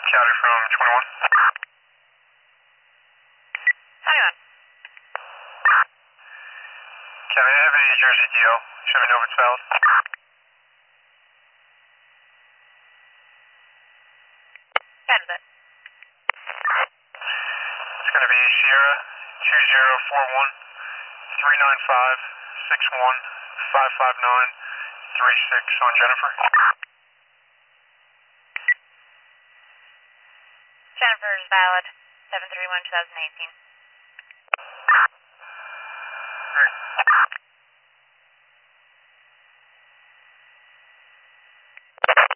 County from 21. 21. County, I have a Jersey DO. Should we know if it's valid? Send it. It's going to be Sierra 2041 395 61 559 36 on Jennifer. Jennifer's valid. 731-2018.